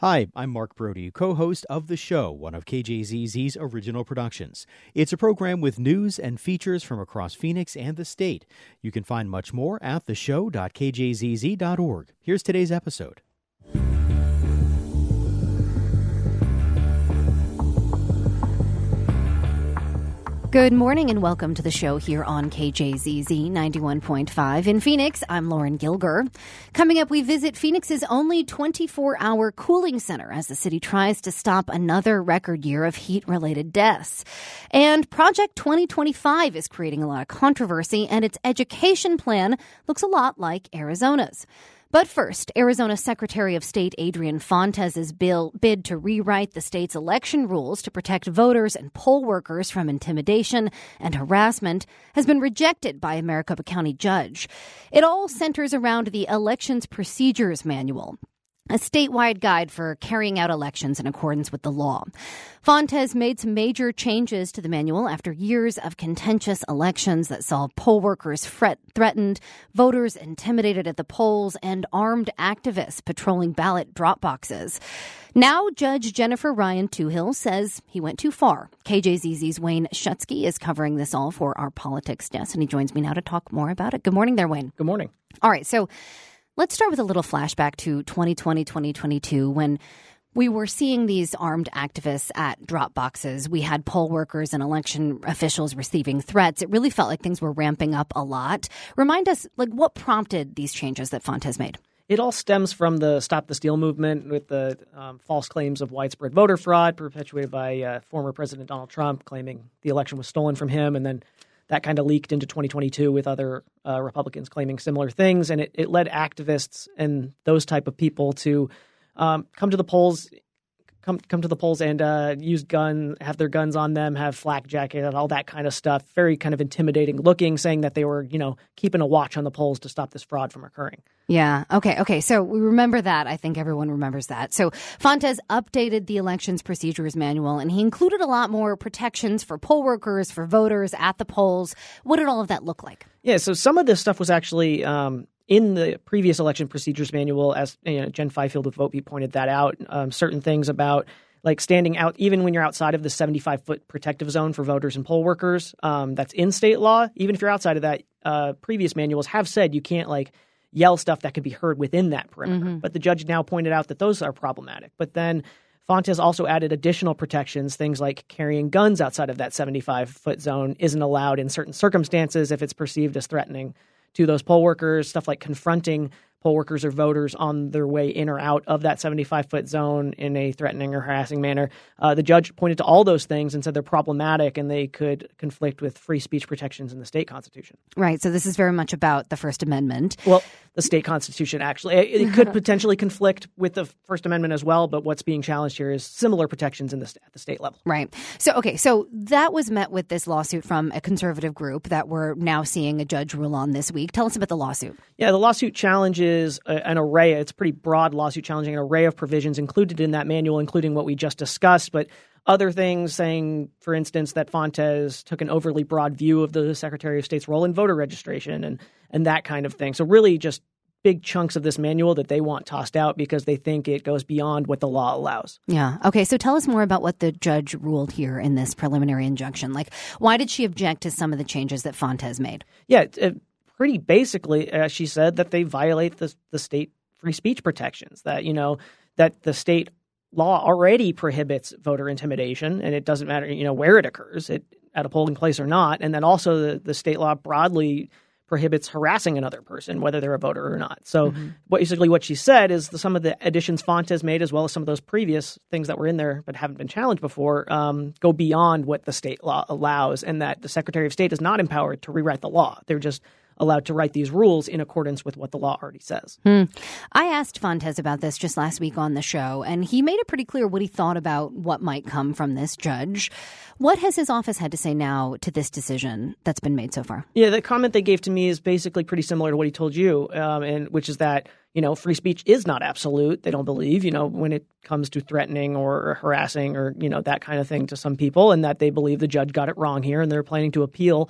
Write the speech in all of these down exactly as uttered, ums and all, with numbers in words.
Hi, I'm Mark Brody, co-host of The Show, one of K J Z Z's original productions. It's a program with news and features from across Phoenix and the state. You can find much more at the show dot k j z z dot org. Here's today's episode. Good morning and welcome to the show here on K J Z Z ninety-one point five. In Phoenix, I'm Lauren Gilger. Coming up, we visit Phoenix's only twenty-four hour cooling center as the city tries to stop another record year of heat-related deaths. And Project twenty twenty-five is creating a lot of controversy, and its education plan looks a lot like Arizona's. But first, Arizona Secretary of State Adrian Fontes's bill bid to rewrite the state's election rules to protect voters and poll workers from intimidation and harassment has been rejected by a Maricopa County judge. It all centers around the Elections Procedures Manual, a statewide guide for carrying out elections in accordance with the law. Fontes made some major changes to the manual after years of contentious elections that saw poll workers fret- threatened, voters intimidated at the polls, and armed activists patrolling ballot drop boxes. Now, Judge Jennifer Ryan Toohill says he went too far. K J Z Z's Wayne Schutsky is covering this all for our politics desk, and he joins me now to talk more about it. Good morning there, Wayne. Good morning. All right, so let's start with a little flashback to twenty twenty, twenty twenty-two, when we were seeing these armed activists at drop boxes. We had poll workers and election officials receiving threats. It really felt like things were ramping up a lot. Remind us, like, what prompted these changes that Fontes made? It all stems from the Stop the Steal movement with the um, false claims of widespread voter fraud perpetuated by uh, former President Donald Trump, claiming the election was stolen from him, and then that kind of leaked into twenty twenty-two with other uh, Republicans claiming similar things. And it, it led activists and those type of people to um, come to the polls, come come to the polls and uh, use gun, have their guns on them, have flak jacket and all that kind of stuff. Very kind of intimidating looking, saying that they were, you know, keeping a watch on the polls to stop this fraud from occurring. Yeah. Okay. Okay. So we remember that. I think everyone remembers that. So Fontes updated the Elections Procedures Manual, and he included a lot more protections for poll workers, for voters at the polls. What did all of that look like? Yeah. So some of this stuff was actually um, in the previous Election Procedures Manual, as you know, Jen Fifield with VoteBeat pointed that out. Um, certain things about like standing out, even when you're outside of the seventy-five foot protective zone for voters and poll workers, um, that's in state law. Even if you're outside of that, uh, previous manuals have said you can't like yell stuff that could be heard within that perimeter. Mm-hmm. But the judge now pointed out that those are problematic. But then Fontes also added additional protections, things like carrying guns outside of that seventy-five foot zone isn't allowed in certain circumstances if it's perceived as threatening to those poll workers, stuff like confronting poll workers or voters on their way in or out of that seventy-five foot zone in a threatening or harassing manner. Uh, the judge pointed to all those things and said they're problematic and they could conflict with free speech protections in the state constitution. Right. So this is very much about the First Amendment. Well, the state constitution, actually. It, it could potentially conflict with the First Amendment as well, but what's being challenged here is similar protections in the, at the state level. Right. So, okay, so that was met with this lawsuit from a conservative group that we're now seeing a judge rule on this week. Tell us about the lawsuit. Yeah, the lawsuit challenges a, an array. It's a pretty broad lawsuit challenging an array of provisions included in that manual, including what we just discussed, but other things saying, for instance, that Fontes took an overly broad view of the Secretary of State's role in voter registration and, and that kind of thing. So really just big chunks of this manual that they want tossed out because they think it goes beyond what the law allows. Yeah. Okay. So tell us more about what the judge ruled here in this preliminary injunction. Like, why did she object to some of the changes that Fontes made? Yeah, it, pretty basically, uh, she said that they violate the, the state free speech protections, that, you know, that the state law already prohibits voter intimidation, and it doesn't matter, you know, where it occurs, it, at a polling place or not. And then also the, the state law broadly prohibits harassing another person, whether they're a voter or not. So mm-hmm. basically what she said is the, some of the additions Fontes made, as well as some of those previous things that were in there but haven't been challenged before, um, go beyond what the state law allows, and that the Secretary of State is not empowered to rewrite the law. They're just allowed to write these rules in accordance with what the law already says. Hmm. I asked Fontes about this just last week on the show, and he made it pretty clear what he thought about what might come from this judge. What has his office had to say now to this decision that's been made so far? Yeah, the comment they gave to me is basically pretty similar to what he told you, um, and which is that, you know, free speech is not absolute. They don't believe, you know, when it comes to threatening or harassing or, you know, that kind of thing to some people, and that they believe the judge got it wrong here, and they're planning to appeal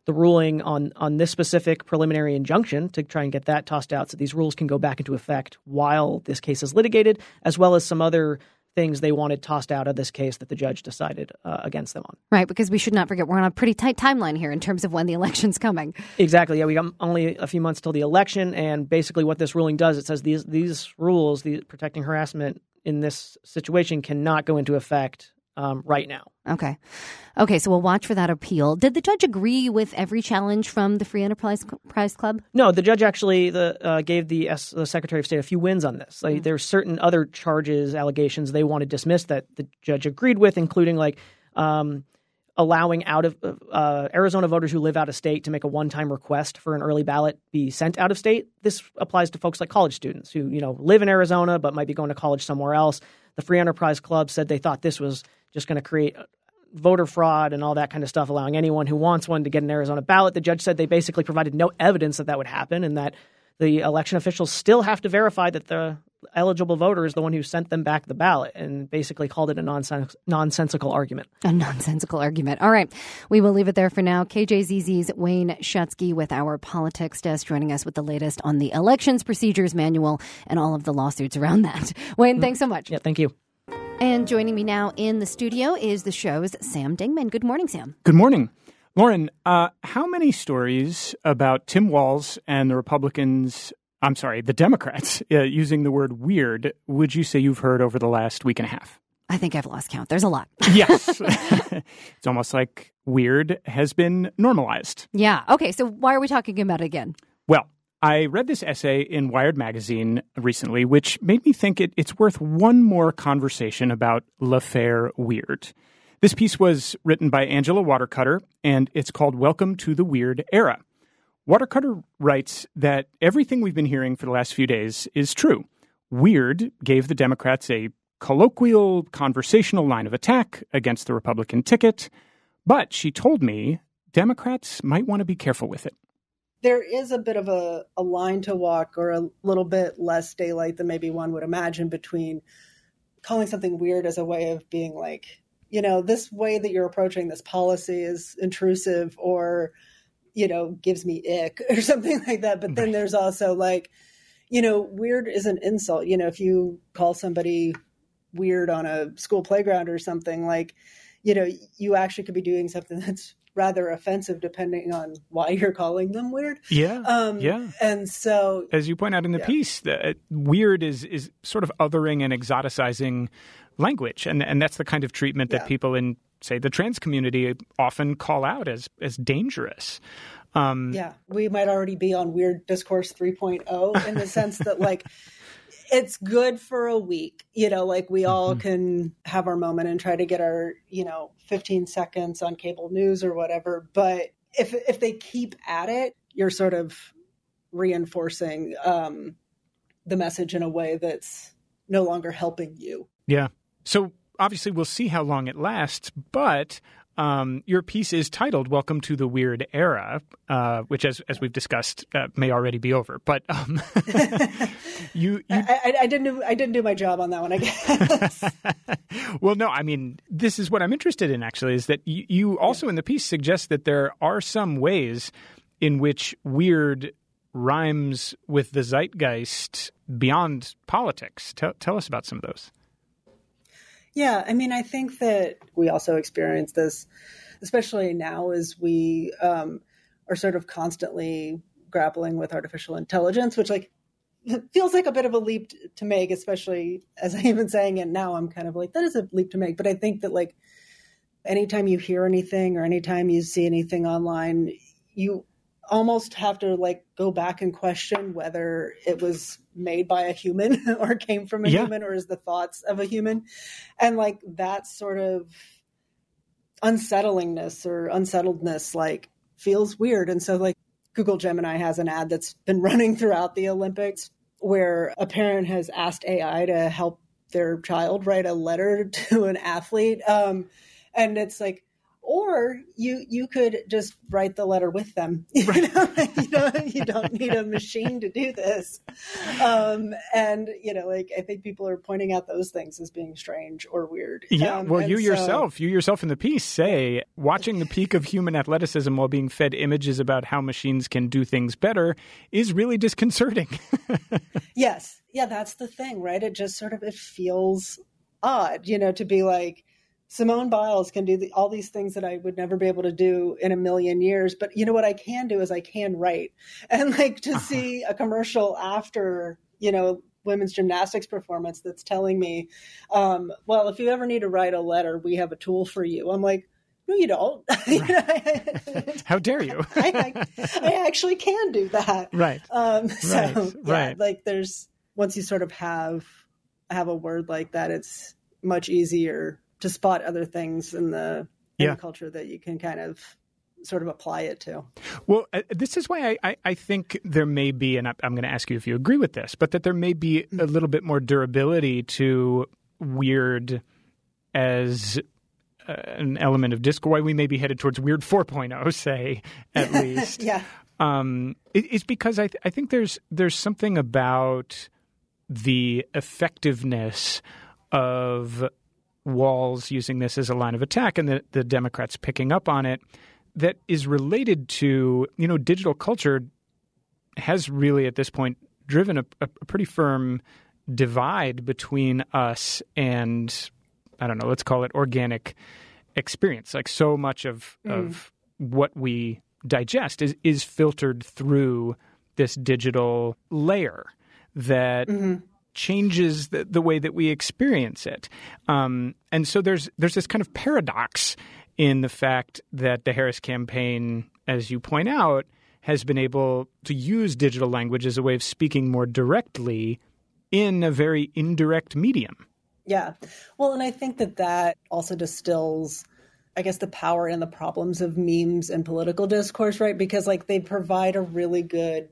the ruling on, on this specific preliminary injunction to try and get that tossed out so these rules can go back into effect while this case is litigated, as well as some other things they wanted tossed out of this case that the judge decided uh, against them on. Right, because we should not forget we're on a pretty tight timeline here in terms of when the election's coming. Exactly. Yeah, we got only a few months till the election, and basically what this ruling does, it says these these rules, the protecting harassment in this situation, cannot go into effect um, right now. Okay. Okay, so we'll watch for that appeal. Did the judge agree with every challenge from the Free Enterprise Prize Club? No, the judge actually the, uh, gave the, uh, the Secretary of State a few wins on this. Like, mm-hmm. There's certain other charges, allegations they want to dismiss that the judge agreed with, including like um, allowing out of uh, Arizona voters who live out of state to make a one-time request for an early ballot be sent out of state. This applies to folks like college students who, you know, live in Arizona but might be going to college somewhere else. The Free Enterprise Club said they thought this was just going to create voter fraud and all that kind of stuff, allowing anyone who wants one to get an Arizona ballot. The judge said they basically provided no evidence that that would happen and that the election officials still have to verify that the eligible voter is the one who sent them back the ballot, and basically called it a nonsens- nonsensical argument. A nonsensical argument. All right. We will leave it there for now. K J Z Z's Wayne Schutsky with our politics desk, joining us with the latest on the Elections Procedures Manual and all of the lawsuits around that. Wayne, thanks so much. Yeah, thank you. And joining me now in the studio is the show's Sam Dingman. Good morning, Sam. Good morning. Lauren, uh, how many stories about Tim Walz and the Republicans, I'm sorry, the Democrats, uh, using the word weird, would you say you've heard over the last week and a half? I think I've lost count. There's a lot. Yes. It's almost like weird has been normalized. Yeah. Okay. So why are we talking about it again? Well, I read this essay in Wired magazine recently, which made me think it, it's worth one more conversation about l'affaire weird. This piece was written by Angela Watercutter, and it's called Welcome to the Weird Era. Watercutter writes that everything we've been hearing for the last few days is true. Weird gave the Democrats a colloquial, conversational line of attack against the Republican ticket, but she told me Democrats might want to be careful with it. There is a bit of a, a line to walk, or a little bit less daylight than maybe one would imagine, between calling something weird as a way of being like, you know, this way that you're approaching this policy is intrusive, or, you know, gives me ick or something like that. But then there's also like, you know, weird is an insult. You know, if you call somebody weird on a school playground or something, like, you know, you actually could be doing something that's rather offensive depending on why you're calling them weird. Yeah, um, yeah. And so, as you point out in the yeah. piece, the, uh, weird is is sort of othering and exoticizing language, and and that's the kind of treatment that yeah. people in, say, the trans community often call out as as dangerous. Um, yeah, we might already be on weird discourse three point oh in the sense that, like, it's good for a week, you know, like we all mm-hmm. can have our moment and try to get our, you know, fifteen seconds on cable news or whatever. But if if they keep at it, you're sort of reinforcing um, the message in a way that's no longer helping you. Yeah. So obviously we'll see how long it lasts, but Um, your piece is titled "Welcome to the Weird Era," uh, which, as as we've discussed, uh, may already be over. But um, you, you... I, I, I didn't do I didn't do my job on that one, I guess. Well, no, I mean, this is what I'm interested in. Actually, is that you, you also yeah. in the piece suggest that there are some ways in which weird rhymes with the zeitgeist beyond politics. Tell, tell us about some of those. Yeah, I mean, I think that we also experience this, especially now as we um, are sort of constantly grappling with artificial intelligence, which like feels like a bit of a leap to make, especially as I've been saying it now, I'm kind of like, that is a leap to make. But I think that like anytime you hear anything or anytime you see anything online, you almost have to like go back and question whether it was made by a human or came from a yeah. human or is the thoughts of a human. And like that sort of unsettlingness or unsettledness like feels weird. And so like Google Gemini has an ad that's been running throughout the Olympics where a parent has asked A I to help their child write a letter to an athlete. Um, and it's like, Or you you could just write the letter with them. You Right. know, you don't you don't need a machine to do this. Um, and you know, like I think people are pointing out those things as being strange or weird. Yeah, Um, well, and you so- yourself, you yourself in the piece say watching the peak of human athleticism while being fed images about how machines can do things better is really disconcerting. Yes, yeah, that's the thing, right? It just sort of it feels odd, you know, to be like Simone Biles can do the, all these things that I would never be able to do in a million years. But you know what I can do is I can write. And like to Uh-huh. see a commercial after, you know, women's gymnastics performance that's telling me, um, well, if you ever need to write a letter, we have a tool for you. I'm like, no, you don't. How dare you? I, I, I actually can do that. Right. Um, so, Right, yeah, right. like there's, once you sort of have, have a word like that, it's much easier to spot other things in the, in Yeah. the culture that you can kind of sort of apply it to. Well, uh, this is why I, I, I think there may be, and I, I'm going to ask you if you agree with this, but that there may be a little bit more durability to weird as uh, an element of discourse. Why we may be headed towards weird four point oh, say, at least. Yeah. Um, it, it's because I, th- I think there's there's something about the effectiveness of Walz using this as a line of attack and the, the Democrats picking up on it that is related to, you know, digital culture has really at this point driven a, a pretty firm divide between us and, I don't know, let's call it organic experience. Like so much of, mm. of what we digest is, is filtered through this digital layer that mm-hmm. changes the, the way that we experience it. Um, and so there's there's this kind of paradox in the fact that the Harris campaign, as you point out, has been able to use digital language as a way of speaking more directly in a very indirect medium. Yeah. Well, and I think that that also distills, I guess, the power and the problems of memes and political discourse, right? Because like they provide a really good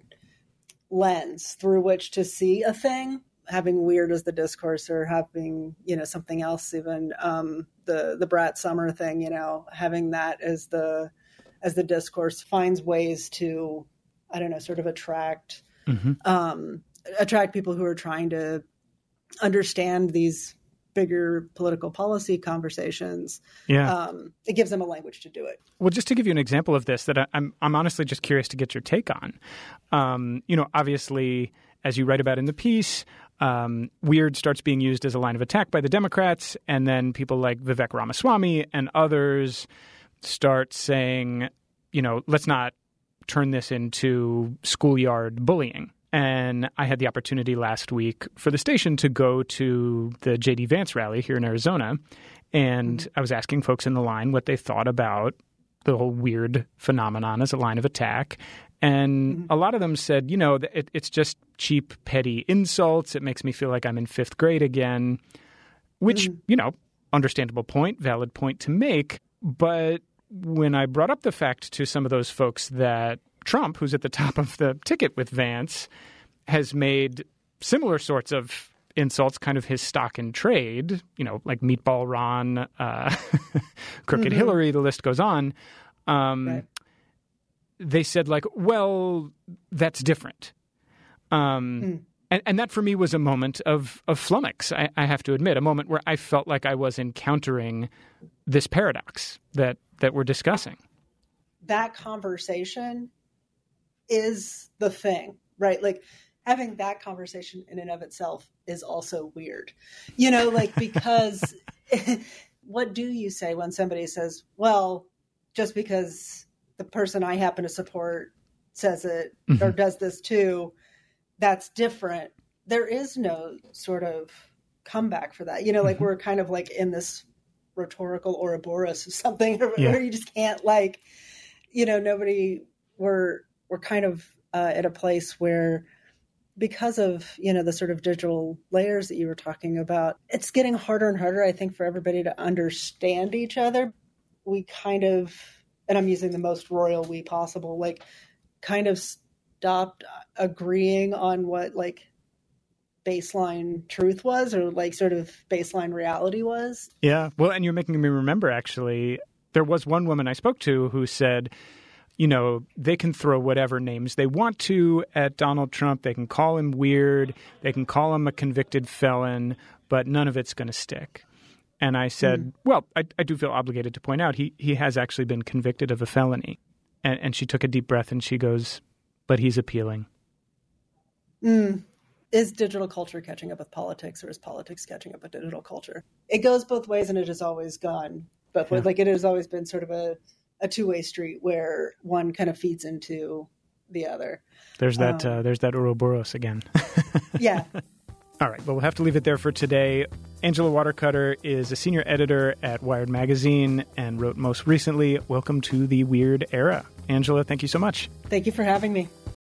lens through which to see a thing, having weird as the discourse or having, you know, something else, even um, the, the Brat Summer thing, you know, having that as the, as the discourse finds ways to, I don't know, sort of attract, mm-hmm. um, attract people who are trying to understand these bigger political policy conversations. Yeah. Um, it gives them a language to do it. Well, just to give you an example of this that I, I'm I'm honestly just curious to get your take on. Um, you know, obviously, as you write about in the piece, um, weird starts being used as a line of attack by the Democrats, and then people like Vivek Ramaswamy and others start saying, you know, let's not turn this into schoolyard bullying. And I had the opportunity last week for the station to go to the J D Vance rally here in Arizona. And mm-hmm. I was asking folks in the line what they thought about the whole weird phenomenon as a line of attack. And mm-hmm. a lot of them said, you know, it, it's just cheap, petty insults. It makes me feel like I'm in fifth grade again, which, mm-hmm. you know, understandable point, valid point to make. But when I brought up the fact to some of those folks that Trump, who's at the top of the ticket with Vance, has made similar sorts of insults kind of his stock in trade, you know, like Meatball Ron, uh, Crooked mm-hmm. Hillary, the list goes on. Um, right. They said like, well, that's different. Um, mm. and, and that for me was a moment of, of flummox, I, I have to admit, a moment where I felt like I was encountering this paradox that, that we're discussing. That conversation is the thing, right? Like having that conversation in and of itself is also weird, you know, like, because what do you say when somebody says, well, just because the person I happen to support says it mm-hmm. or does this too, that's different. There is no sort of comeback for that. You know, like mm-hmm. we're kind of like in this rhetorical Ouroboros or something yeah. where you just can't like, you know, nobody, we're, we're kind of uh, at a place where because of, you know, the sort of digital layers that you were talking about, it's getting harder and harder, I think, for everybody to understand each other. We kind of, and I'm using the most royal we possible, like kind of stopped agreeing on what like baseline truth was or like sort of baseline reality was. Yeah. Well, and you're making me remember actually there was one woman I spoke to who said, you know, they can throw whatever names they want to at Donald Trump. They can call him weird. They can call him a convicted felon, but none of it's going to stick. And I said, mm. well, I, I do feel obligated to point out he, he has actually been convicted of a felony. And, and she took a deep breath and she goes, but he's appealing. Mm. Is digital culture catching up with politics, or is politics catching up with digital culture? It goes both ways, and it has always gone both ways. Yeah. Like, it has always been sort of a, a two-way street where one kind of feeds into the other. There's that, um, uh, there's that Ouroboros again. Yeah. All right, well, we'll have to leave it there for today. Angela Watercutter is a senior editor at Wired Magazine and wrote most recently, Welcome to the Weird Era. Angela, thank you so much. Thank you for having me.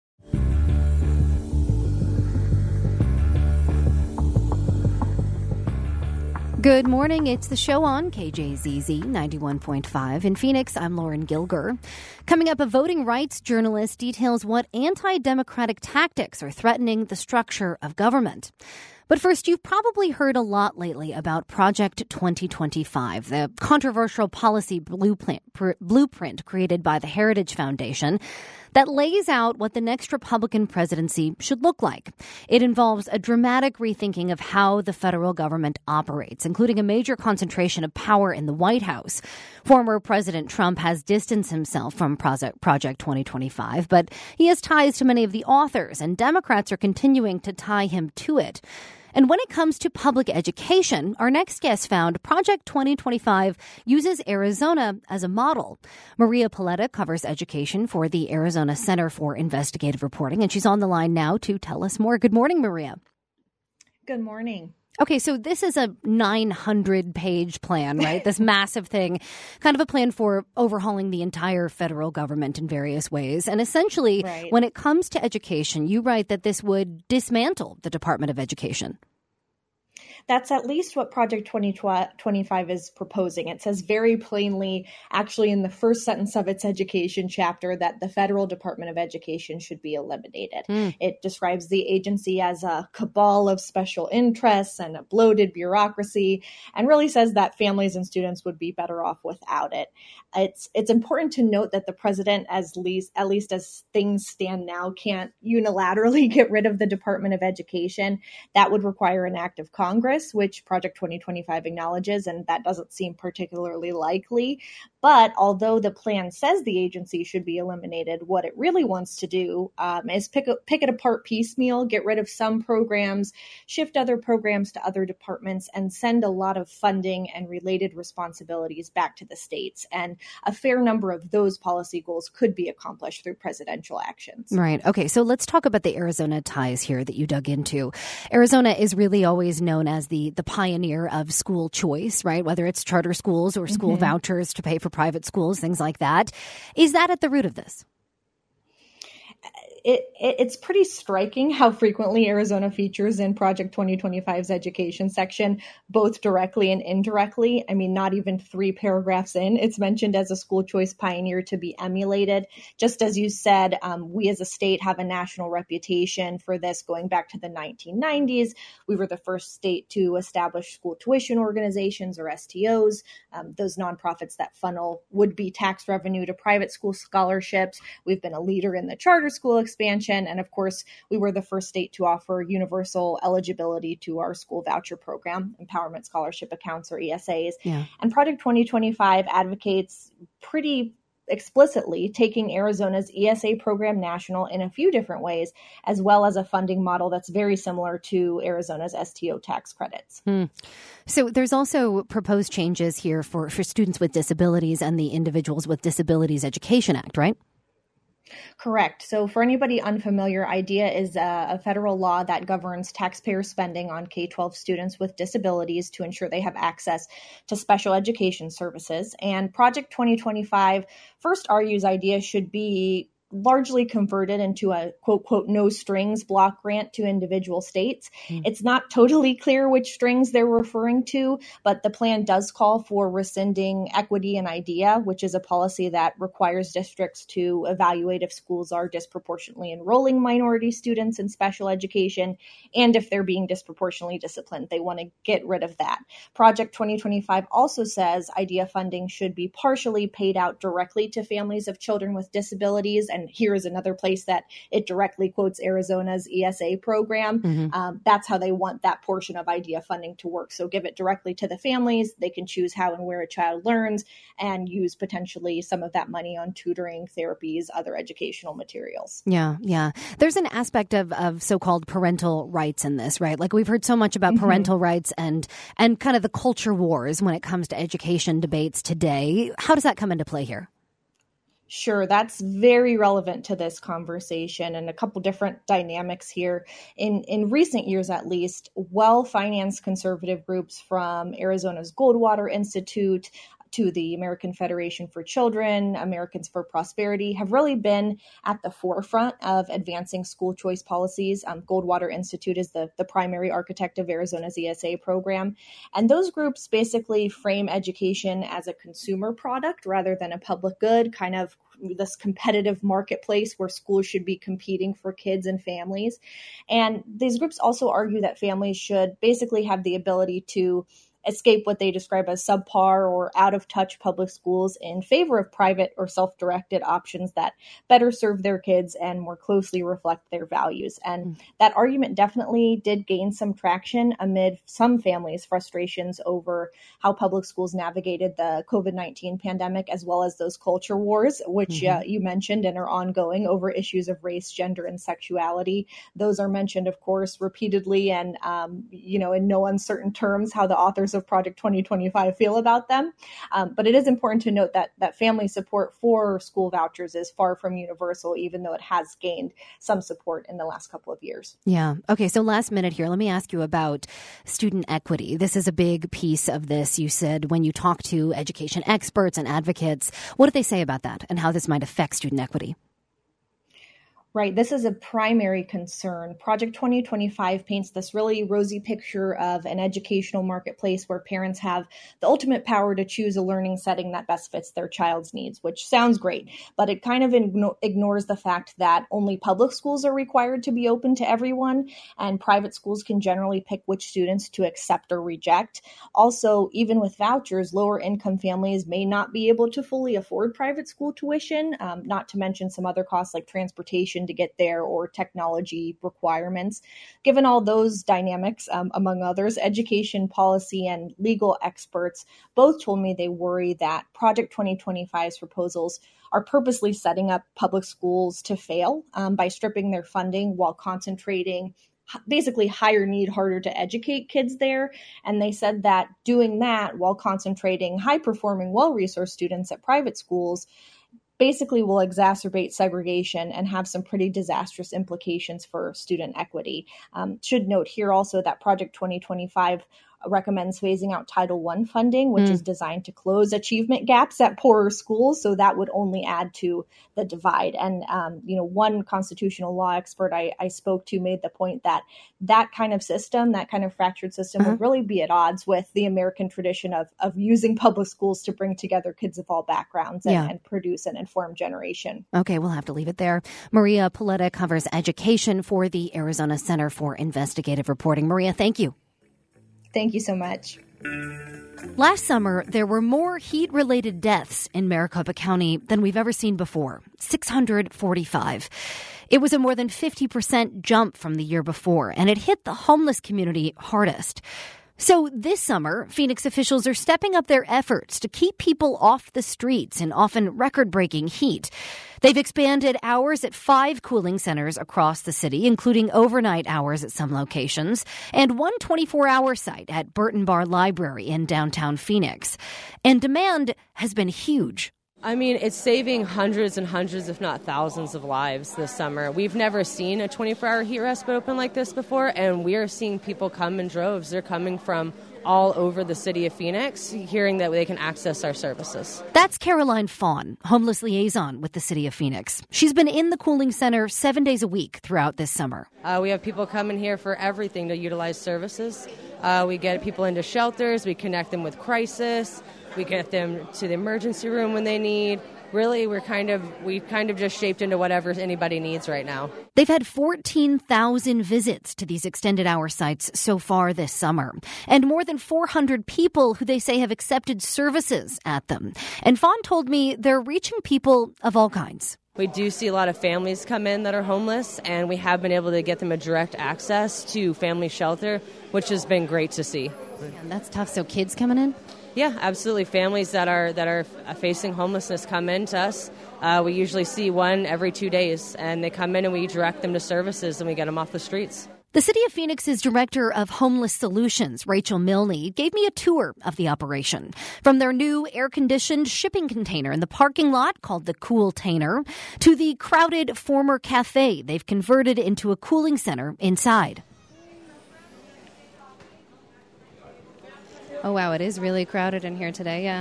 Good morning. It's the show on K J Z Z ninety-one point five. In Phoenix, I'm Lauren Gilger. Coming up, a voting rights journalist details what anti-democratic tactics are threatening the structure of government. But first, you've probably heard a lot lately about Project twenty twenty-five, the controversial policy blueprint, blueprint created by the Heritage Foundation that lays out what the next Republican presidency should look like. It involves a dramatic rethinking of how the federal government operates, including a major concentration of power in the White House. Former President Trump has distanced himself from Project, Project twenty twenty-five, but he has ties to many of the authors, and Democrats are continuing to tie him to it. And when it comes to public education, our next guest found Project twenty twenty-five uses Arizona as a model. Maria Paletta covers education for the Arizona Center for Investigative Reporting, and she's on the line now to tell us more. Good morning, Maria. Good morning. Okay, so this is a nine hundred page plan, right? This massive thing, kind of a plan for overhauling the entire federal government in various ways. And essentially, right. When it comes to education, you write that this would dismantle the Department of Education. That's at least what Project twenty twenty-five is proposing. It says very plainly, actually in the first sentence of its education chapter, that the federal Department of Education should be eliminated. Mm. It describes the agency as a cabal of special interests and a bloated bureaucracy, and really says that families and students would be better off without it. It's it's important to note that the president, as least, at least as things stand now, can't unilaterally get rid of the Department of Education. That would require an act of Congress, which Project twenty twenty-five acknowledges, and that doesn't seem particularly likely. But although the plan says the agency should be eliminated, what it really wants to do um, is pick, a, pick it apart piecemeal, get rid of some programs, shift other programs to other departments, and send a lot of funding and related responsibilities back to the states. And a fair number of those policy goals could be accomplished through presidential actions. Right. Okay. So let's talk about the Arizona ties here that you dug into. Arizona is really always known as the, the pioneer of school choice, right? Whether it's charter schools or school mm-hmm. vouchers to pay for private schools, things like that. Is that at the root of this? It, it, it's pretty striking how frequently Arizona features in Project twenty twenty-five's education section, both directly and indirectly. I mean, not even three paragraphs in, it's mentioned as a school choice pioneer to be emulated. Just as you said, um, we as a state have a national reputation for this going back to the nineteen nineties. We were the first state to establish school tuition organizations, or S T Os, um, those nonprofits that funnel would-be tax revenue to private school scholarships. We've been a leader in the charter school expansion. And of course, we were the first state to offer universal eligibility to our school voucher program, Empowerment Scholarship Accounts, or E S As. Yeah. And Project twenty twenty-five advocates pretty explicitly taking Arizona's E S A program national in a few different ways, as well as a funding model that's very similar to Arizona's S T O tax credits. Hmm. So there's also proposed changes here for, for students with disabilities and the Individuals with Disabilities Education Act, right? Correct. So for anybody unfamiliar, IDEA is a, a federal law that governs taxpayer spending on K twelve students with disabilities to ensure they have access to special education services. And Project twenty twenty-five first argues IDEA should be largely converted into a quote, quote, no strings block grant to individual states. Mm. It's not totally clear which strings they're referring to, but the plan does call for rescinding equity and IDEA, which is a policy that requires districts to evaluate if schools are disproportionately enrolling minority students in special education, and if they're being disproportionately disciplined. They want to get rid of that. Project twenty twenty-five also says IDEA funding should be partially paid out directly to families of children with disabilities. And here is another place that it directly quotes Arizona's E S A program. Mm-hmm. Um, that's how they want that portion of IDEA funding to work. So give it directly to the families. They can choose how and where a child learns and use potentially some of that money on tutoring, therapies, other educational materials. Yeah, yeah. There's an aspect of, of so-called parental rights in this, right? Like we've heard so much about mm-hmm. parental rights and and kind of the culture wars when it comes to education debates today. How does that come into play here? Sure, that's very relevant to this conversation, and a couple different dynamics here. In in recent years, at least, well-financed conservative groups from Arizona's Goldwater Institute to the American Federation for Children, Americans for Prosperity, have really been at the forefront of advancing school choice policies. Um, Goldwater Institute is the, the primary architect of Arizona's E S A program. And those groups basically frame education as a consumer product rather than a public good, kind of this competitive marketplace where schools should be competing for kids and families. And these groups also argue that families should basically have the ability to escape what they describe as subpar or out-of-touch public schools in favor of private or self-directed options that better serve their kids and more closely reflect their values. And mm. that argument definitely did gain some traction amid some families' frustrations over how public schools navigated the covid nineteen pandemic, as well as those culture wars, which mm-hmm. uh, you mentioned and are ongoing over issues of race, gender, and sexuality. Those are mentioned, of course, repeatedly and, um, you know, in no uncertain terms how the authors of Project twenty twenty-five feel about them. Um, but it is important to note that that family support for school vouchers is far from universal, even though it has gained some support in the last couple of years. Yeah. Okay. So last minute here, let me ask you about student equity. This is a big piece of this. You said when you talk to education experts and advocates, what do they say about that and how this might affect student equity? Right. This is a primary concern. Project twenty twenty-five paints this really rosy picture of an educational marketplace where parents have the ultimate power to choose a learning setting that best fits their child's needs, which sounds great, but it kind of igno- ignores the fact that only public schools are required to be open to everyone, and private schools can generally pick which students to accept or reject. Also, even with vouchers, lower income families may not be able to fully afford private school tuition, um, not to mention some other costs like transportation to get there or technology requirements. Given all those dynamics, um, among others, education policy and legal experts both told me they worry that Project twenty twenty-five's proposals are purposely setting up public schools to fail um, by stripping their funding while concentrating basically higher need, harder to educate kids there. And they said that doing that while concentrating high-performing, well-resourced students at private schools basically will exacerbate segregation and have some pretty disastrous implications for student equity. Um, should note here also that Project twenty twenty-five recommends phasing out Title one funding, which mm. is designed to close achievement gaps at poorer schools. So that would only add to the divide. And, um, you know, one constitutional law expert I, I spoke to made the point that that kind of system, that kind of fractured system uh-huh. would really be at odds with the American tradition of, of using public schools to bring together kids of all backgrounds and, yeah. and produce an informed generation. Okay, we'll have to leave it there. Maria Paletta covers education for the Arizona Center for Investigative Reporting. Maria, thank you. Thank you so much. Last summer, there were more heat-related deaths in Maricopa County than we've ever seen before, six hundred forty-five. It was a more than fifty percent jump from the year before, and it hit the homeless community hardest. So this summer, Phoenix officials are stepping up their efforts to keep people off the streets in often record-breaking heat. They've expanded hours at five cooling centers across the city, including overnight hours at some locations, and one twenty-four hour site at Burton Bar Library in downtown Phoenix. And demand has been huge. I mean, it's saving hundreds and hundreds, if not thousands of lives this summer. We've never seen a twenty-four hour heat respite open like this before, and we are seeing people come in droves. They're coming from all over the city of Phoenix, hearing that they can access our services. That's Caroline Fawn, homeless liaison with the city of Phoenix. She's been in the cooling center seven days a week throughout this summer. Uh, we have people coming here for everything to utilize services. Uh, we get people into shelters. We connect them with crisis. We get them to the emergency room when they need. Really, we're kind of we kind of just shaped into whatever anybody needs right now. They've had fourteen thousand visits to these extended hour sites so far this summer, and more than four hundred people who they say have accepted services at them. And Fawn told me they're reaching people of all kinds. We do see a lot of families come in that are homeless, and we have been able to get them a direct access to family shelter, which has been great to see. And that's tough. So kids coming in? Yeah, absolutely. Families that are that are facing homelessness come in to us. Uh, we usually see one every two days, and they come in and we direct them to services and we get them off the streets. The City of Phoenix's Director of Homeless Solutions, Rachel Milne, gave me a tour of the operation. From their new air-conditioned shipping container in the parking lot called the Cool-tainer to the crowded former cafe they've converted into a cooling center inside. Oh, wow, it is really crowded in here today, yeah.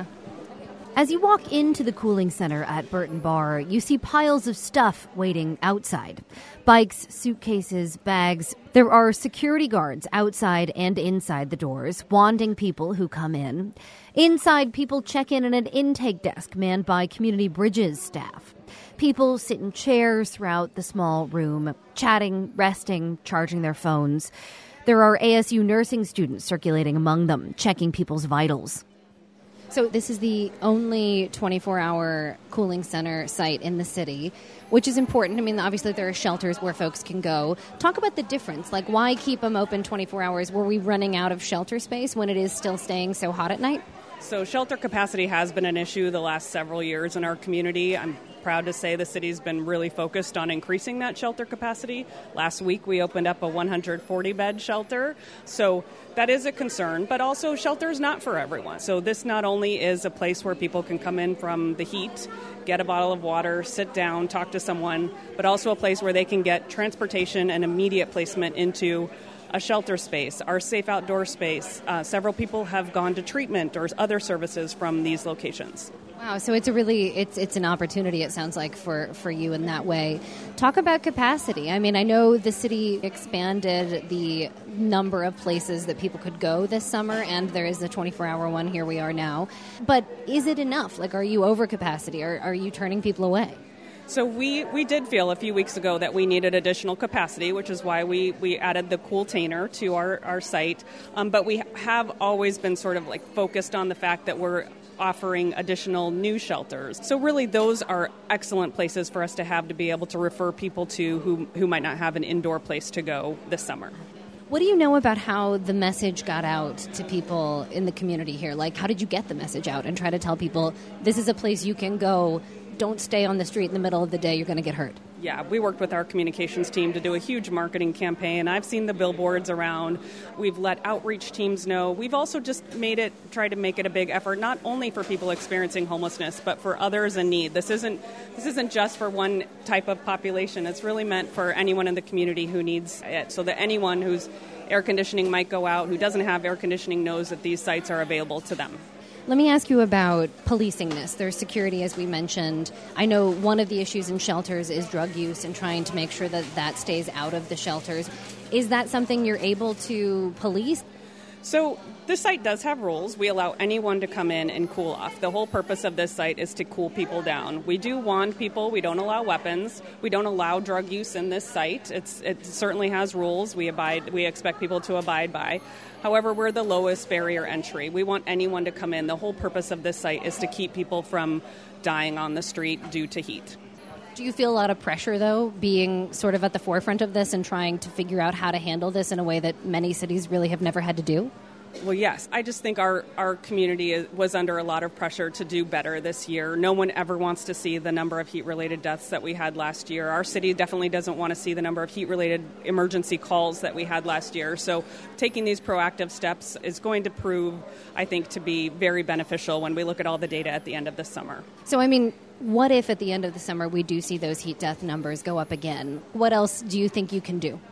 As you walk into the cooling center at Burton Bar, you see piles of stuff waiting outside. Bikes, suitcases, bags. There are security guards outside and inside the doors, wanding people who come in. Inside, people check in at an intake desk manned by Community Bridges staff. People sit in chairs throughout the small room, chatting, resting, charging their phones. There are A S U nursing students circulating among them, checking people's vitals. So this is the only twenty-four hour cooling center site in the city, which is important. I mean, obviously there are shelters where folks can go. Talk about the difference. Like, why keep them open twenty-four hours? Were we running out of shelter space when it is still staying so hot at night? So shelter capacity has been an issue the last several years in our community. I'm proud to say the city's been really focused on increasing that shelter capacity. Last week we opened up a one hundred forty bed shelter. So that is a concern, but also shelter is not for everyone. So this not only is a place where people can come in from the heat, get a bottle of water, sit down, talk to someone, but also a place where they can get transportation and immediate placement into a shelter space, our safe outdoor space. Uh, several people have gone to treatment or other services from these locations. Wow, so it's a really, it's it's an opportunity, it sounds like, for, for you in that way. Talk about capacity. I mean, I know the city expanded the number of places that people could go this summer, and there is the twenty-four hour one, here we are now. But is it enough? Like, are you over capacity, or are you turning people away? So we, we did feel a few weeks ago that we needed additional capacity, which is why we, we added the Cool-tainer to our, our site. Um, but we have always been sort of like focused on the fact that we're offering additional new shelters. So really those are excellent places for us to have to be able to refer people to who, who might not have an indoor place to go this summer. What do you know about how the message got out to people in the community here? Like, how did you get the message out and try to tell people this is a place you can go? Don't stay on the street in the middle of the day. You're going to get hurt. Yeah, we worked with our communications team to do a huge marketing campaign. I've seen the billboards around. We've let outreach teams know. We've also just made it, tried to make it a big effort, not only for people experiencing homelessness, but for others in need. This isn't this isn't just for one type of population. It's really meant for anyone in the community who needs it, so that anyone whose air conditioning might go out, who doesn't have air conditioning, knows that these sites are available to them. Let me ask you about policing this. There's security, as we mentioned. I know one of the issues in shelters is drug use and trying to make sure that that stays out of the shelters. Is that something you're able to police? So this site does have rules. We allow anyone to come in and cool off. The whole purpose of this site is to cool people down. We do wand people. We don't allow weapons. We don't allow drug use in this site. It's, it certainly has rules we abide. We expect people to abide by. However, we're the lowest barrier entry. We want anyone to come in. The whole purpose of this site is to keep people from dying on the street due to heat. Do you feel a lot of pressure, though, being sort of at the forefront of this and trying to figure out how to handle this in a way that many cities really have never had to do? Well, yes. I just think our, our community is, was under a lot of pressure to do better this year. No one ever wants to see the number of heat-related deaths that we had last year. Our city definitely doesn't want to see the number of heat-related emergency calls that we had last year. So taking these proactive steps is going to prove, I think, to be very beneficial when we look at all the data at the end of this summer. So, I mean, what if at the end of the summer we do see those heat death numbers go up again? What else do you think you can do?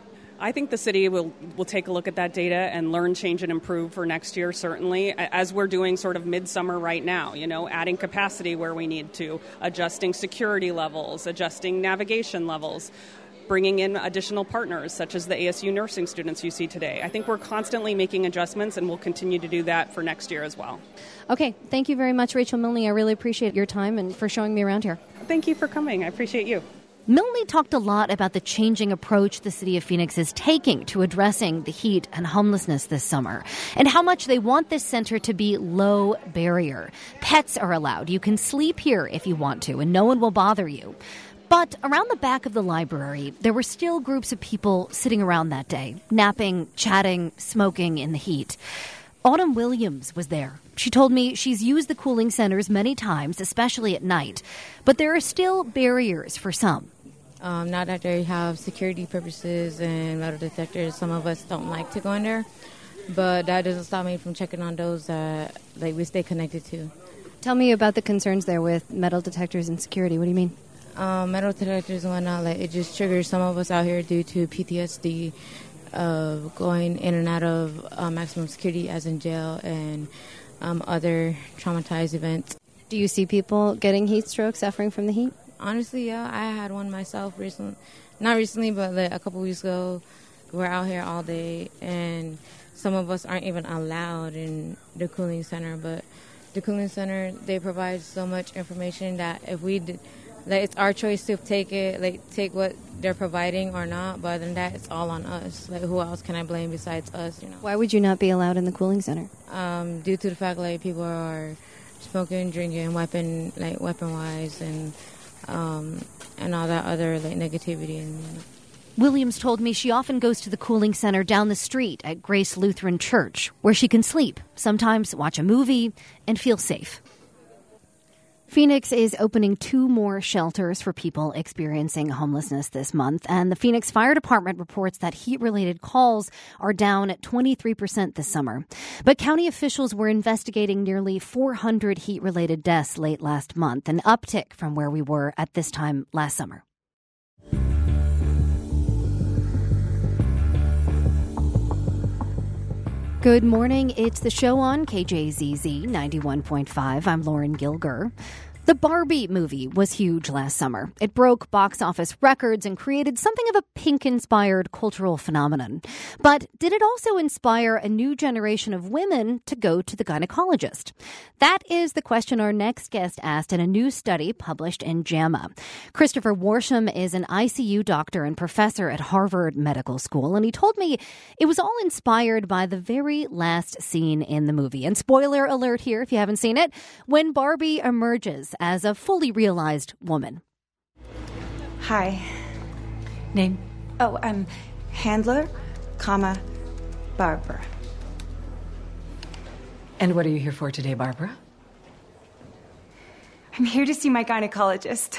I think the city will, will take a look at that data and learn, change, and improve for next year, certainly, as we're doing sort of midsummer right now, you know, adding capacity where we need to, adjusting security levels, adjusting navigation levels, bringing in additional partners, such as the A S U nursing students you see today. I think we're constantly making adjustments, and we'll continue to do that for next year as well. Okay, thank you very much, Rachel Milne. I really appreciate your time and for showing me around here. Thank you for coming. I appreciate you. Milne talked a lot about the changing approach the city of Phoenix is taking to addressing the heat and homelessness this summer, and how much they want this center to be low barrier. Pets are allowed. You can sleep here if you want to, and no one will bother you. But around the back of the library, there were still groups of people sitting around that day, napping, chatting, smoking in the heat. Autumn Williams was there. She told me she's used the cooling centers many times, especially at night. But there are still barriers for some. Um, now that they have security purposes and metal detectors, some of us don't like to go in there. But that doesn't stop me from checking on those that like we stay connected to. Tell me about the concerns there with metal detectors and security. What do you mean? Um, metal detectors and whatnot, like it just triggers some of us out here due to P T S D of going in and out of uh, maximum security, as in jail, and um, other traumatized events. Do you see people getting heat stroke, suffering from the heat? Honestly, yeah, I had one myself recently. Not recently, but like a couple weeks ago. We're out here all day, and some of us aren't even allowed in the cooling center. But the cooling center, they provide so much information that if we did, like, it's our choice to take it, like take what they're providing or not. But other than that, it's all on us. Like, who else can I blame besides us? You know. Why would you not be allowed in the cooling center? Um, due to the fact like people are smoking, drinking, weapon like weapon wise, and um, and all that other like negativity. And you know. Williams told me she often goes to the cooling center down the street at Grace Lutheran Church, where she can sleep, sometimes watch a movie, and feel safe. Phoenix is opening two more shelters for people experiencing homelessness this month, and the Phoenix Fire Department reports that heat-related calls are down twenty-three percent this summer. But county officials were investigating nearly four hundred heat-related deaths late last month, an uptick from where we were at this time last summer. Good morning. It's the show on K J Z Z ninety-one point five. I'm Lauren Gilger. The Barbie movie was huge last summer. It broke box office records and created something of a pink-inspired cultural phenomenon. But did it also inspire a new generation of women to go to the gynecologist? That is the question our next guest asked in a new study published in JAMA. Christopher Worsham is an I C U doctor and professor at Harvard Medical School, and he told me it was all inspired by the very last scene in the movie. And spoiler alert here, if you haven't seen it, when Barbie emerges as a fully realized woman. Hi. Name? Oh, I'm Handler, comma, Barbara. And what are you here for today, Barbara? I'm here to see my gynecologist.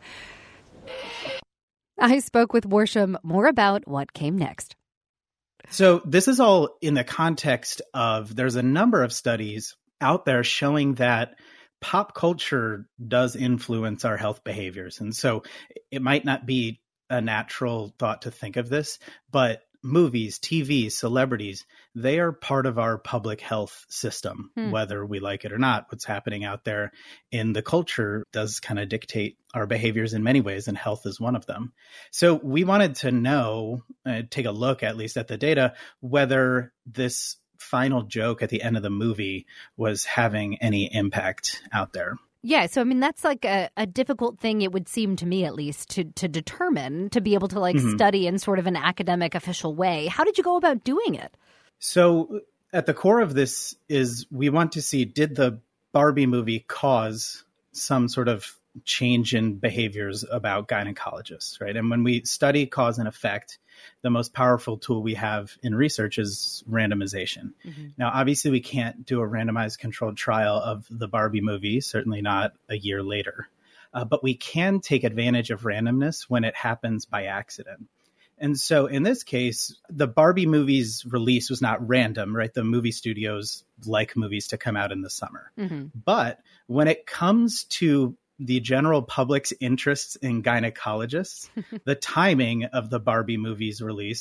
I spoke with Worsham more about what came next. So this is all in the context of there's a number of studies out there showing that pop culture does influence our health behaviors. And so it might not be a natural thought to think of this, but movies, T V, celebrities, they are part of our public health system, hmm. whether we like it or not. What's happening out there in the culture does kind of dictate our behaviors in many ways, and health is one of them. So we wanted to know, uh, take a look at least at the data, whether this final joke at the end of the movie was having any impact out there. Yeah, so I mean, that's like a, a difficult thing, it would seem to me at least, to, to determine, to be able to like mm-hmm. study in sort of an academic official way. How did you go about doing it? So at the core of this is we want to see, did the Barbie movie cause some sort of change in behaviors about gynecologists, right? And when we study cause and effect, the most powerful tool we have in research is randomization. Mm-hmm. Now, obviously, we can't do a randomized controlled trial of the Barbie movie, certainly not a year later. Uh, but we can take advantage of randomness when it happens by accident. And so in this case, the Barbie movie's release was not random, right? The movie studios like movies to come out in the summer. Mm-hmm. But when it comes to the general public's interests in gynecologists, the timing of the Barbie movie's release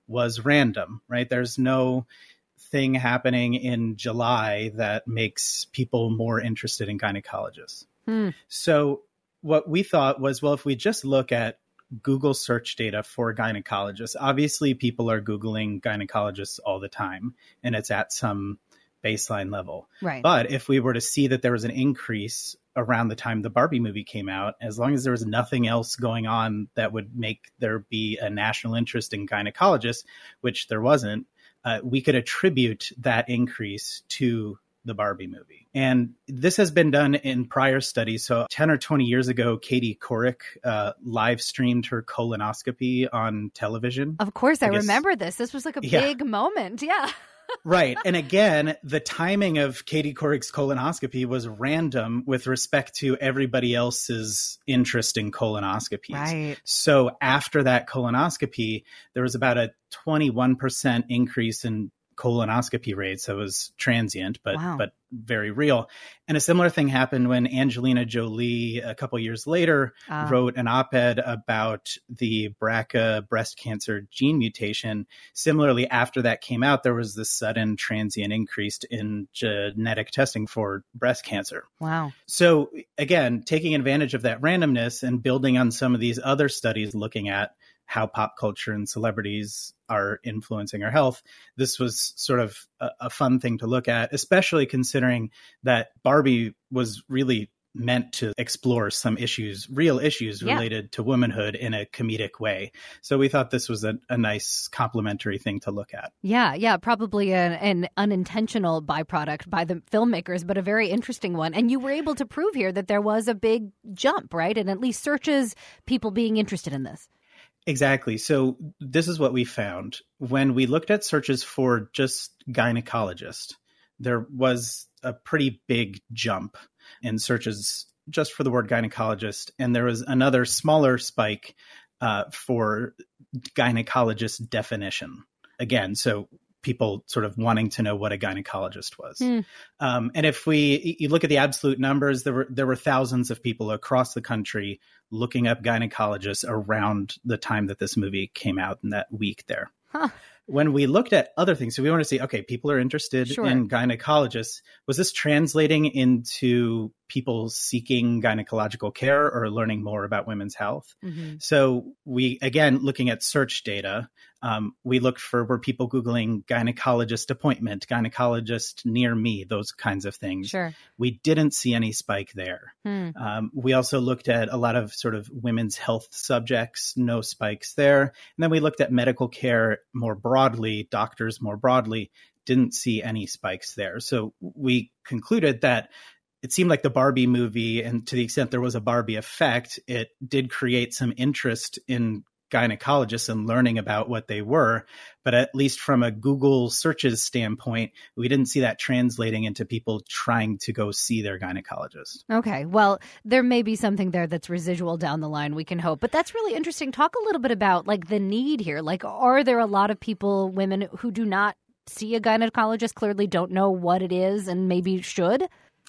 was random, right? There's no thing happening in July that makes people more interested in gynecologists. Hmm. So what we thought was, well, if we just look at Google search data for gynecologists, obviously people are Googling gynecologists all the time, and it's at some baseline level. Right. But if we were to see that there was an increase around the time the Barbie movie came out, as long as there was nothing else going on that would make there be a national interest in gynecologists, which there wasn't, uh, we could attribute that increase to the Barbie movie. And this has been done in prior studies. So ten or twenty years ago, Katie Couric uh, live streamed her colonoscopy on television. Of course, I, I guess, remember this. This was like a yeah. big moment. Yeah. Right. And again, the timing of Katie Couric's colonoscopy was random with respect to everybody else's interest in colonoscopies. Right. So after that colonoscopy, there was about a twenty-one percent increase in colonoscopy rates. So it was transient, but wow. but very real. And a similar thing happened when Angelina Jolie, a couple years later, uh. wrote an op-ed about the B R C A breast cancer gene mutation. Similarly, after that came out, there was this sudden transient increase in genetic testing for breast cancer. Wow. So again, taking advantage of that randomness and building on some of these other studies looking at how pop culture and celebrities are influencing our health, this was sort of a, a fun thing to look at, especially considering that Barbie was really meant to explore some issues, real issues yeah. related to womanhood in a comedic way. So we thought this was a, a nice complementary thing to look at. Yeah, yeah, probably an, an unintentional byproduct by the filmmakers, but a very interesting one. And you were able to prove here that there was a big jump, right? And at least searches people being interested in this. Exactly. So this is what we found. When we looked at searches for just gynecologist, there was a pretty big jump in searches just for the word gynecologist. And there was another smaller spike uh, for gynecologist definition. Again, so people sort of wanting to know what a gynecologist was. Mm. Um, and if we you look at the absolute numbers, there were there were thousands of people across the country looking up gynecologists around the time that this movie came out in that week there. Huh. When we looked at other things, so we want to see, okay, people are interested sure. in gynecologists. Was this translating into people seeking gynecological care or learning more about women's health? Mm-hmm. So we, again, looking at search data, um, we looked for, were people Googling gynecologist appointment, gynecologist near me, those kinds of things. Sure. We didn't see any spike there. Hmm. Um, we also looked at a lot of sort of women's health subjects, no spikes there. And then we looked at medical care more broadly, doctors more broadly, didn't see any spikes there. So we concluded that it seemed like the Barbie movie, and to the extent there was a Barbie effect, it did create some interest in gynecologists and learning about what they were. But at least from a Google searches standpoint, we didn't see that translating into people trying to go see their gynecologist. Okay. Well, there may be something there that's residual down the line, we can hope. But that's really interesting. Talk a little bit about like the need here. Like, are there a lot of people, women who do not see a gynecologist, clearly don't know what it is and maybe should?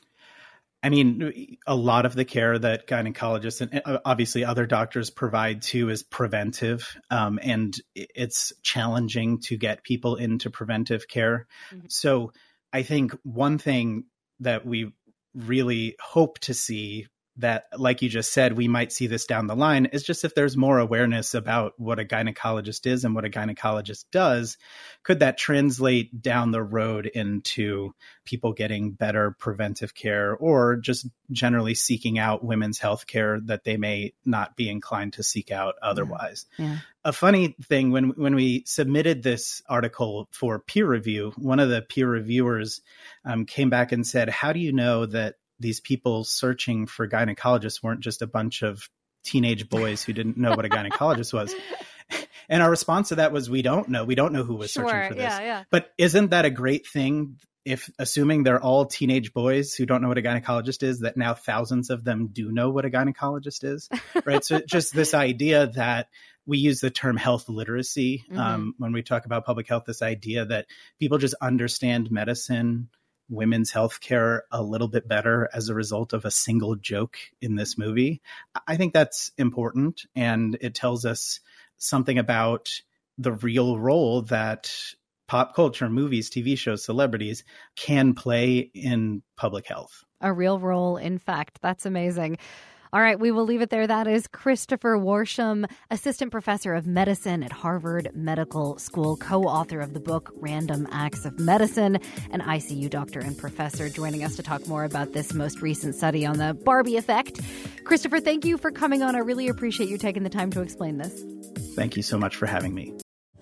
I mean, a lot of the care that gynecologists and obviously other doctors provide too is preventive, um, and it's challenging to get people into preventive care. Mm-hmm. So I think one thing that we really hope to see that, like you just said, we might see this down the line is just if there's more awareness about what a gynecologist is and what a gynecologist does, could that translate down the road into people getting better preventive care or just generally seeking out women's health care that they may not be inclined to seek out otherwise? Yeah. Yeah. A funny thing, when when we submitted this article for peer review, one of the peer reviewers um, came back and said, how do you know that these people searching for gynecologists weren't just a bunch of teenage boys who didn't know what a gynecologist was? And our response to that was, we don't know. We don't know who was sure, searching for this. Yeah, yeah. But isn't that a great thing if, assuming they're all teenage boys who don't know what a gynecologist is, that now thousands of them do know what a gynecologist is, right? So just this idea that we use the term health literacy um, mm-hmm. when we talk about public health, this idea that people just understand medicine, women's healthcare a little bit better as a result of a single joke in this movie. I think that's important, and it tells us something about the real role that pop culture, movies, T V shows, celebrities can play in public health. A real role, in fact. That's amazing. All right, we will leave it there. That is Christopher Worsham, Assistant Professor of Medicine at Harvard Medical School, co-author of the book Random Acts of Medicine, an I C U doctor and professor, joining us to talk more about this most recent study on the Barbie effect. Christopher, thank you for coming on. I really appreciate you taking the time to explain this. Thank you so much for having me.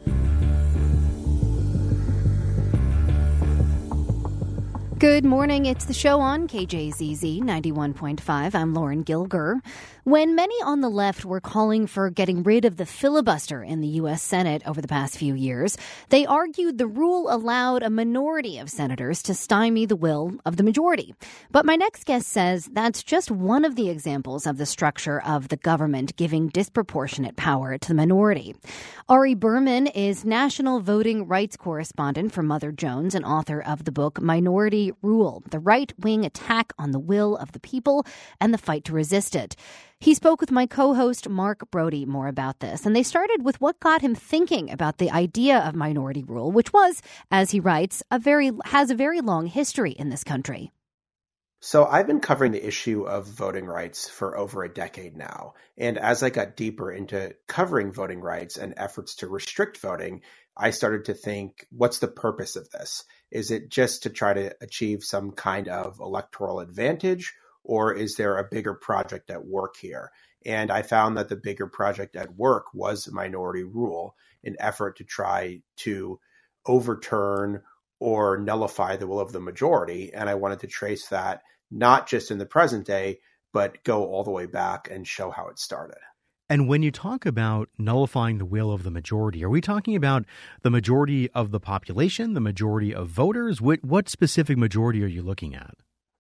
Good morning. It's the show on K J Z Z ninety-one point five. I'm Lauren Gilger. When many on the left were calling for getting rid of the filibuster in the U S Senate over the past few years, they argued the rule allowed a minority of senators to stymie the will of the majority. But my next guest says that's just one of the examples of the structure of the government giving disproportionate power to the minority. Ari Berman is national voting rights correspondent for Mother Jones and author of the book Minority Rule, the right-wing attack on the will of the people and the fight to resist it. He spoke with my co-host Mark Brody more about this, and they started with what got him thinking about the idea of minority rule, which was, as he writes, a very has a very long history in this country. So I've been covering the issue of voting rights for over a decade now, and as I got deeper into covering voting rights and efforts to restrict voting, I started to think, what's the purpose of this? Is it just to try to achieve some kind of electoral advantage, or is there a bigger project at work here? And I found that the bigger project at work was minority rule, an effort to try to overturn or nullify the will of the majority. And I wanted to trace that not just in the present day, but go all the way back and show how it started. And when you talk about nullifying the will of the majority, are we talking about the majority of the population, the majority of voters? What, what specific majority are you looking at?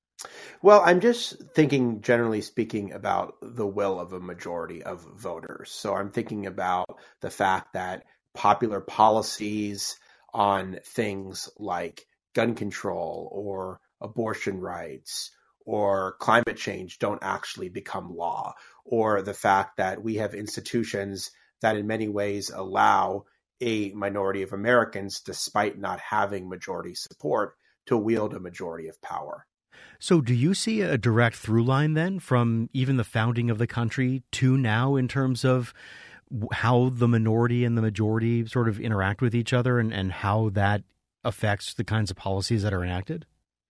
Well, I'm just thinking, generally speaking, about the will of a majority of voters. So I'm thinking about the fact that popular policies on things like gun control or abortion rights or climate change don't actually become law, or the fact that we have institutions that in many ways allow a minority of Americans, despite not having majority support, to wield a majority of power. So do you see a direct through line then from even the founding of the country to now in terms of how the minority and the majority sort of interact with each other and, and how that affects the kinds of policies that are enacted?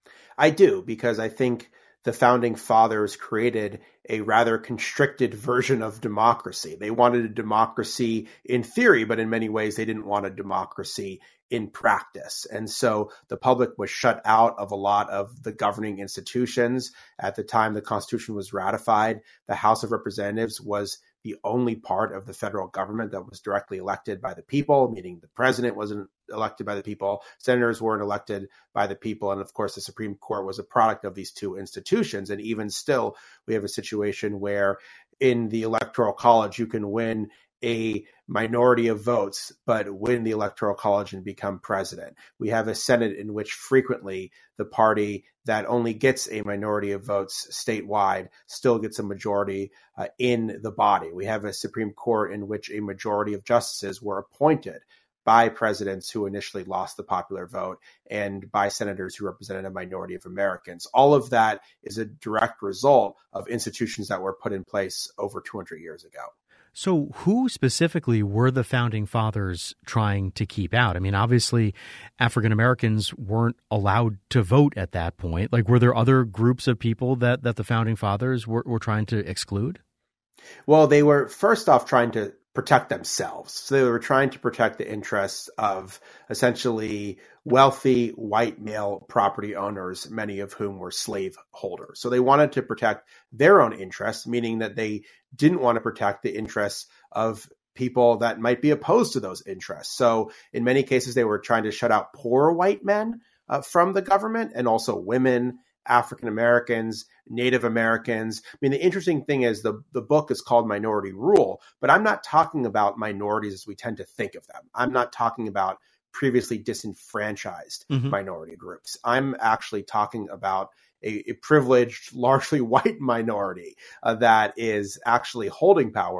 I do, because I think the founding fathers created a rather constricted version of democracy. They wanted a democracy in theory, but in many ways they didn't want a democracy in practice. And so the public was shut out of a lot of the governing institutions. At the time the Constitution was ratified, the House of Representatives was the only part of the federal government that was directly elected by the people, meaning the president wasn't elected by the people, senators weren't elected by the people, and of course the Supreme Court was a product of these two institutions. And even still, we have a situation where in the Electoral College, you can win a minority of votes, but win the Electoral College and become president. We have a Senate in which frequently the party that only gets a minority of votes statewide still gets a majority uh, in the body. We have a Supreme Court in which a majority of justices were appointed by presidents who initially lost the popular vote and by senators who represented a minority of Americans. All of that is a direct result of institutions that were put in place over two hundred years ago. So who specifically were the founding fathers trying to keep out? I mean, obviously, African Americans weren't allowed to vote at that point. Like, were there other groups of people that, that the founding fathers were, were trying to exclude? Well, they were first off trying to protect themselves. So they were trying to protect the interests of essentially wealthy white male property owners, many of whom were slave holders. So they wanted to protect their own interests, meaning that they didn't want to protect the interests of people that might be opposed to those interests. So in many cases, they were trying to shut out poor white men uh, from the government, and also women, African Americans, Native Americans. I mean, the interesting thing is the, the book is called Minority Rule, but I'm not talking about minorities as we tend to think of them. I'm not talking about previously disenfranchised mm-hmm. minority groups. I'm actually talking about a, a privileged, largely white minority uh, that is actually holding power,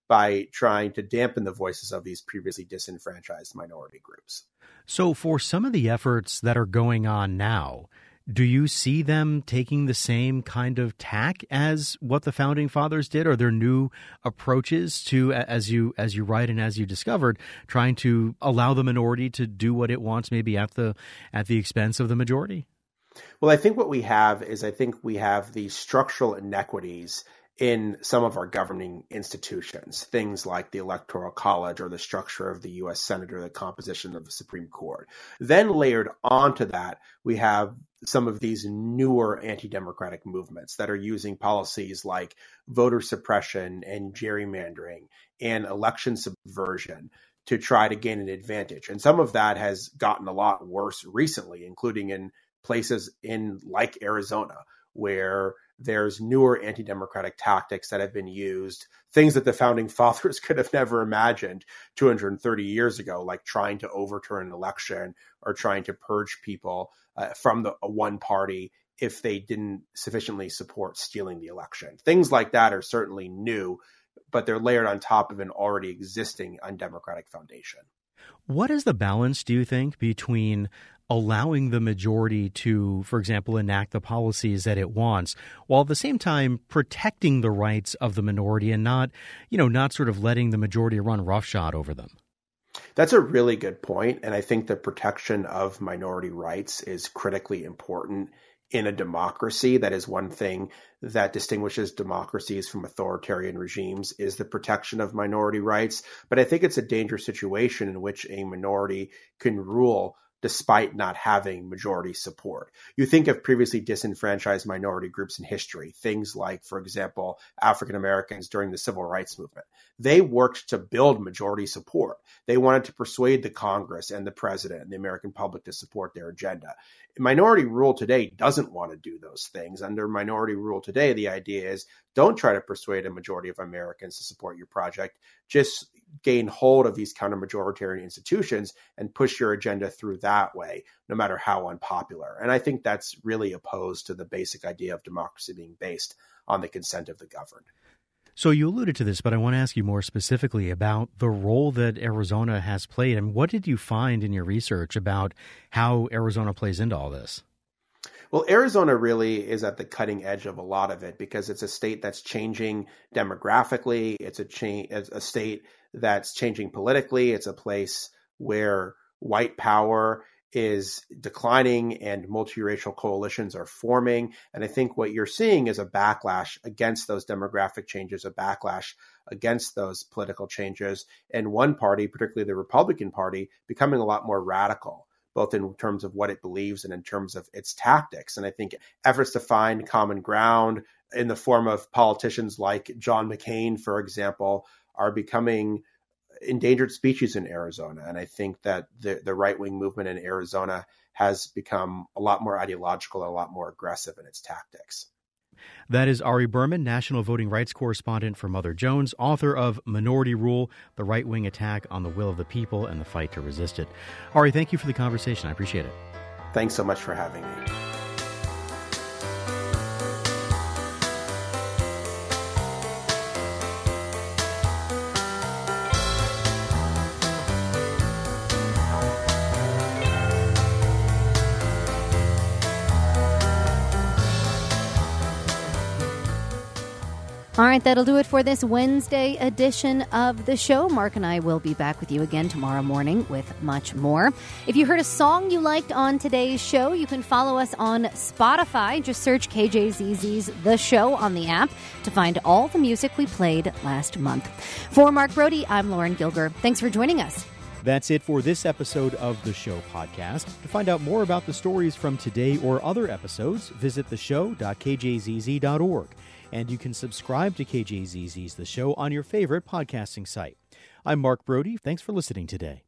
by trying to dampen the voices of these previously disenfranchised minority groups. So for some of the efforts that are going on now, do you see them taking the same kind of tack as what the Founding Fathers did? Are there new approaches to, as you as you write and as you discovered, trying to allow the minority to do what it wants, maybe at the at the expense of the majority? Well, I think what we have is I think we have these structural inequities in some of our governing institutions, things like the Electoral College or the structure of the U S Senate or the composition of the Supreme Court. Then layered onto that, we have some of these newer anti-democratic movements that are using policies like voter suppression and gerrymandering and election subversion to try to gain an advantage. And some of that has gotten a lot worse recently, including in places in like Arizona, where there's newer anti-democratic tactics that have been used, things that the Founding Fathers could have never imagined two hundred thirty years ago, like trying to overturn an election or trying to purge people uh, from the uh, one party if they didn't sufficiently support stealing the election. Things like that are certainly new, but they're layered on top of an already existing undemocratic foundation. What is the balance, do you think, between allowing the majority to, for example, enact the policies that it wants, while at the same time protecting the rights of the minority and not, you know, not sort of letting the majority run roughshod over them? That's a really good point. And I think the protection of minority rights is critically important in a democracy. That is one thing that distinguishes democracies from authoritarian regimes, is the protection of minority rights. But I think it's a dangerous situation in which a minority can rule despite not having majority support. You think of previously disenfranchised minority groups in history, things like, for example, African Americans during the Civil Rights Movement. They worked to build majority support. They wanted to persuade the Congress and the president and the American public to support their agenda. Minority rule today doesn't want to do those things. Under minority rule today, the idea is don't try to persuade a majority of Americans to support your project. Just gain hold of these counter-majoritarian institutions and push your agenda through that way, no matter how unpopular. And I think that's really opposed to the basic idea of democracy being based on the consent of the governed. So you alluded to this, but I want to ask you more specifically about the role that Arizona has played. And what did you find in your research about how Arizona plays into all this? Well, Arizona really is at the cutting edge of a lot of it because it's a state that's changing demographically. It's a cha- it's a state that's changing politically. It's a place where white power is declining and multiracial coalitions are forming. And I think what you're seeing is a backlash against those demographic changes, a backlash against those political changes, and one party, particularly the Republican Party, becoming a lot more radical, both in terms of what it believes and in terms of its tactics. And I think efforts to find common ground in the form of politicians like John McCain, for example, are becoming endangered species in Arizona. And I think that the, the right-wing movement in Arizona has become a lot more ideological and a lot more aggressive in its tactics. That is Ari Berman, national voting rights correspondent for Mother Jones, author of Minority Rule, The Right-Wing Attack on the Will of the People and the Fight to Resist It. Ari, thank you for the conversation. I appreciate it. Thanks so much for having me. All right, that'll do it for this Wednesday edition of the show. Mark and I will be back with you again tomorrow morning with much more. If you heard a song you liked on today's show, you can follow us on Spotify. Just search K J Z Z's The Show on the app to find all the music we played last month. For Mark Brody, I'm Lauren Gilger. Thanks for joining us. That's it for this episode of The Show podcast. To find out more about the stories from today or other episodes, visit the show dot k j z z dot org. And you can subscribe to K J Z Z's The Show on your favorite podcasting site. I'm Mark Brody. Thanks for listening today.